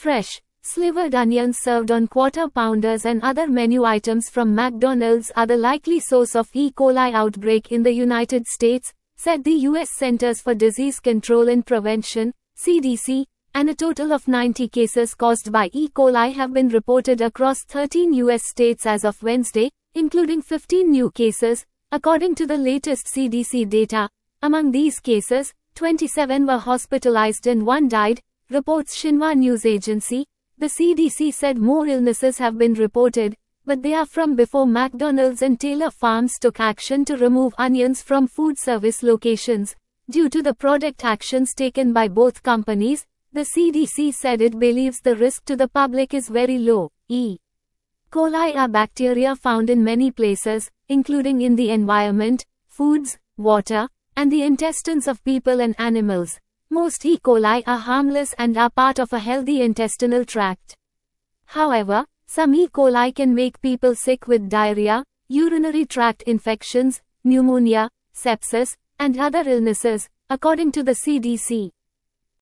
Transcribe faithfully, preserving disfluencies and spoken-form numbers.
Fresh, slivered onions served on quarter pounders and other menu items from McDonald's are the likely source of E. coli outbreak in the United States, said the U S Centers for Disease Control and Prevention, C D C, and a total of ninety cases caused by E. coli have been reported across thirteen U S states as of Wednesday, including fifteen new cases, according to the latest C D C data. Among these cases, twenty-seven were hospitalized and one died, reports Xinhua News Agency. The C D C said more illnesses have been reported, but they are from before McDonald's and Taylor Farms took action to remove onions from food service locations. Due to the product actions taken by both companies, the C D C said it believes the risk to the public is very low. E. coli are bacteria found in many places, including in the environment, foods, water, and the intestines of people and animals. Most E. coli are harmless and are part of a healthy intestinal tract. However, some E. coli can make people sick with diarrhea, urinary tract infections, pneumonia, sepsis, and other illnesses, according to the C D C.